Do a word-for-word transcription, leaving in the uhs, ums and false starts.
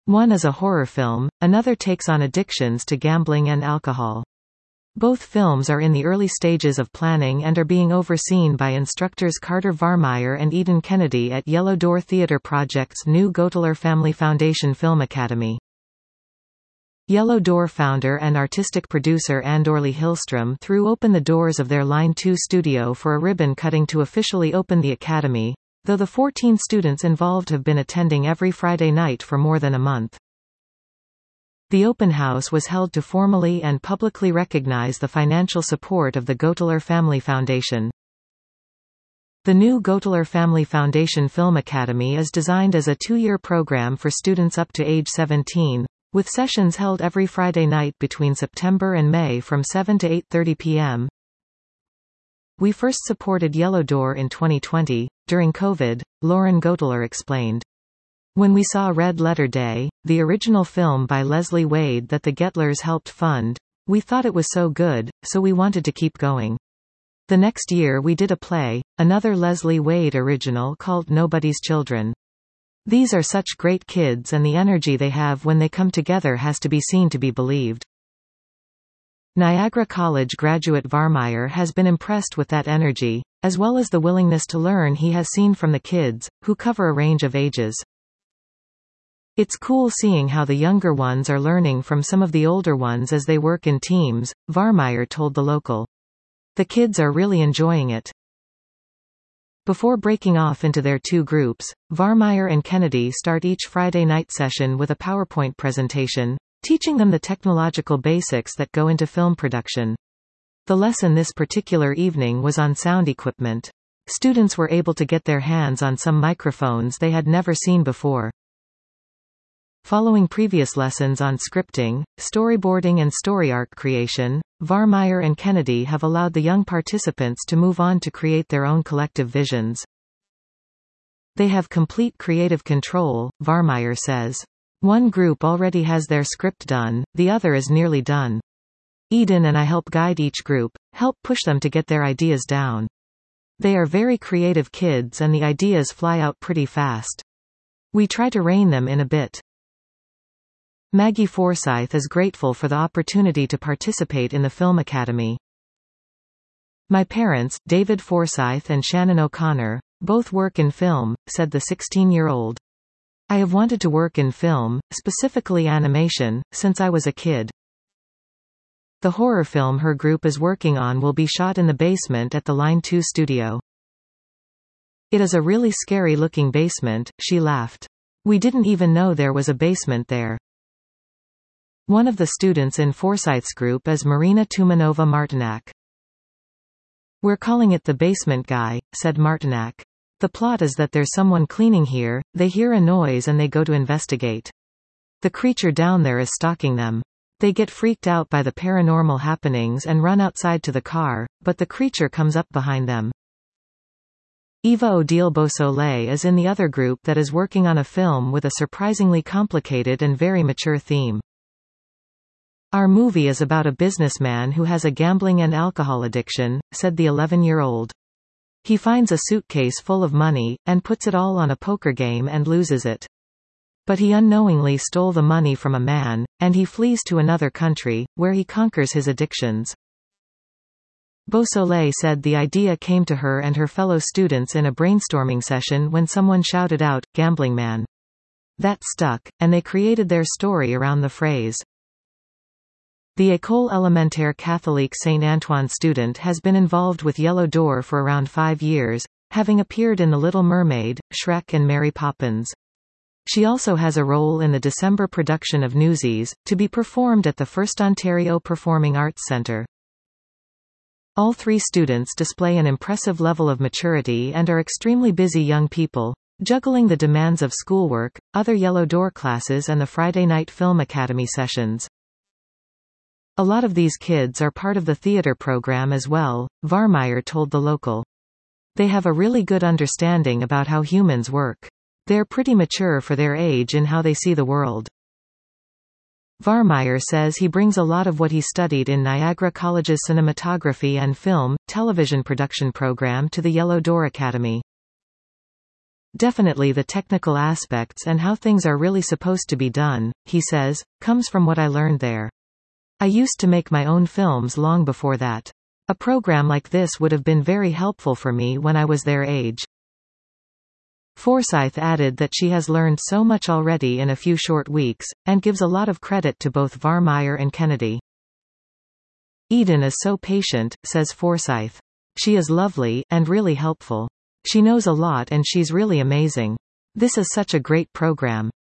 One is a horror film, another takes on addictions to gambling and alcohol. Both films are in the early stages of planning and are being overseen by instructors Carter Varmire and Eden Kennedy at Yellow Door Theatre Project's new Goteler Family Foundation Film Academy. Yellow Door founder and artistic producer Andorly Hillstrom threw open the doors of their Line two studio for a ribbon cutting to officially open the academy, though the fourteen students involved have been attending every Friday night for more than a month. The open house was held to formally and publicly recognize the financial support of the Goteler Family Foundation. The new Goteler Family Foundation Film Academy is designed as a two-year program for students up to age seventeen, with sessions held every Friday night between September and May from seven to eight thirty p m We first supported Yellow Door in twenty twenty, during COVID, Lauren Goteler explained. When we saw Red Letter Day, the original film by Leslie Wade that the Getlers helped fund, we thought it was so good, so we wanted to keep going. The next year we did a play, another Leslie Wade original called Nobody's Children. These are such great kids and the energy they have when they come together has to be seen to be believed. Niagara College graduate Varmire has been impressed with that energy, as well as the willingness to learn he has seen from the kids, who cover a range of ages. It's cool seeing how the younger ones are learning from some of the older ones as they work in teams, Varmire told The Local. The kids are really enjoying it. Before breaking off into their two groups, Varmire and Kennedy start each Friday night session with a PowerPoint presentation, teaching them the technological basics that go into film production. The lesson this particular evening was on sound equipment. Students were able to get their hands on some microphones they had never seen before. Following previous lessons on scripting, storyboarding and story arc creation, Varmire and Kennedy have allowed the young participants to move on to create their own collective visions. They have complete creative control, Varmire says. One group already has their script done, the other is nearly done. Eden and I help guide each group, help push them to get their ideas down. They are very creative kids and the ideas fly out pretty fast. We try to rein them in a bit. Maggie Forsyth is grateful for the opportunity to participate in the Film Academy. My parents, David Forsyth and Shannon O'Connor, both work in film, said the sixteen-year-old. I have wanted to work in film, specifically animation, since I was a kid. The horror film her group is working on will be shot in the basement at the Line two studio. It is a really scary-looking basement, she laughed. We didn't even know there was a basement there. One of the students in Forsyth's group is Marina Tumanova Martinak. We're calling it the basement guy, said Martinak. The plot is that there's someone cleaning here, they hear a noise and they go to investigate. The creature down there is stalking them. They get freaked out by the paranormal happenings and run outside to the car, but the creature comes up behind them. Eva Odile Beausoleil is in the other group that is working on a film with a surprisingly complicated and very mature theme. Our movie is about a businessman who has a gambling and alcohol addiction, said the eleven-year-old. He finds a suitcase full of money, and puts it all on a poker game and loses it. But he unknowingly stole the money from a man, and he flees to another country, where he conquers his addictions. Beausoleil said the idea came to her and her fellow students in a brainstorming session when someone shouted out, "Gambling man." That stuck, and they created their story around the phrase. The École Élémentaire Catholique Saint-Antoine student has been involved with Yellow Door for around five years, having appeared in The Little Mermaid, Shrek and Mary Poppins. She also has a role in the December production of Newsies, to be performed at the First Ontario Performing Arts Centre. All three students display an impressive level of maturity and are extremely busy young people, juggling the demands of schoolwork, other Yellow Door classes and the Friday night Film Academy sessions. A lot of these kids are part of the theater program as well, Varmire told The Local. They have a really good understanding about how humans work. They're pretty mature for their age in how they see the world. Varmire says he brings a lot of what he studied in Niagara College's cinematography and film, television production program to the Yellow Door Academy. Definitely the technical aspects and how things are really supposed to be done, he says, comes from what I learned there. I used to make my own films long before that. A program like this would have been very helpful for me when I was their age. Forsyth added that she has learned so much already in a few short weeks, and gives a lot of credit to both Varmire and Kennedy. Eden is so patient, says Forsyth. She is lovely, and really helpful. She knows a lot and she's really amazing. This is such a great program.